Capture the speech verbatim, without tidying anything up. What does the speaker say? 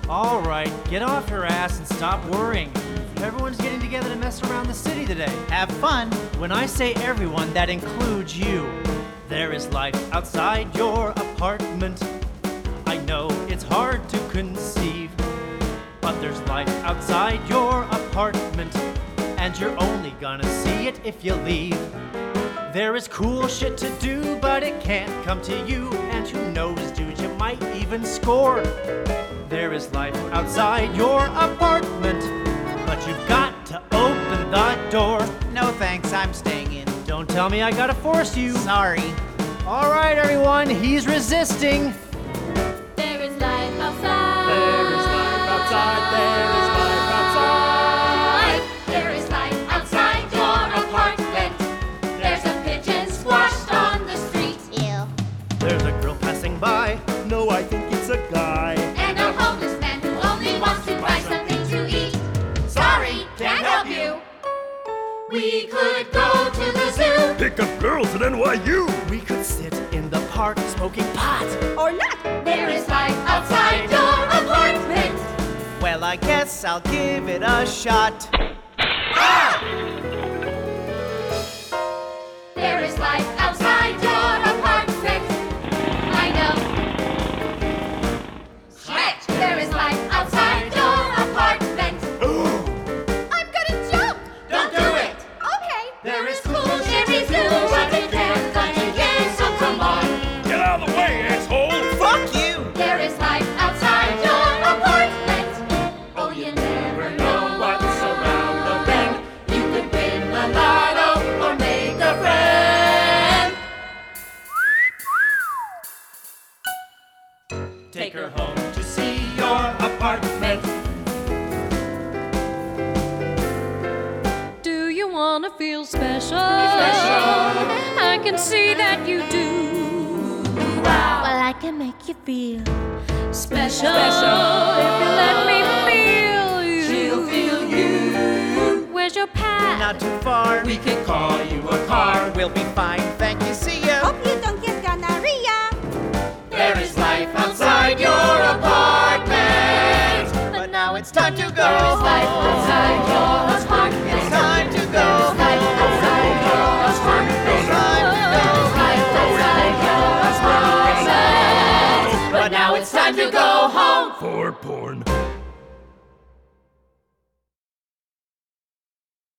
All right, get off your ass and stop worrying. Everyone's getting together to mess around the city today. Have fun. When I say everyone, that includes you. There is life outside your apartment. I know it's hard to conceive, but there's life outside your apartment, and you're only gonna see it if you leave. There is cool shit to do, but it can't come to you, and who knows, dude, you might even score. There is life outside your apartment, but you've got to open the door. No thanks, I'm staying in. Don't tell me I gotta force you. Sorry. All right, everyone, he's resisting. There is life outside. There is life outside. There is life outside. There is life outside your apartment. There's a pigeon squashed on the street. Ew. There's a girl passing by. No, I think it's a guy. And a homeless man who only wants to buy something to eat. Sorry, can't help you. We could go to the zoo. Pick up girls at N Y U. We could sit in the park smoking pot. Or not. There is life outside your apartment. Well, I guess I'll give it a shot. There is life outside your apartment. I know. Stretch. There is life outside your apartment. I'm gonna jump. Don't do it. Okay. There is cool shit to do, but it can't come to you, so come on. Get out of the way, asshole. Fuck you! There is life outside your apartment. Oh, you never know what's around the bend. You could win the lotto or make a friend. Take her home to see your apartment. Do you wanna feel special? Special. I can see that you do. Well, I can make you feel Special. If you let me feel you. She'll feel you. Where's your pad? Not too far. We can call you a car. We'll be fine, thank you, see ya.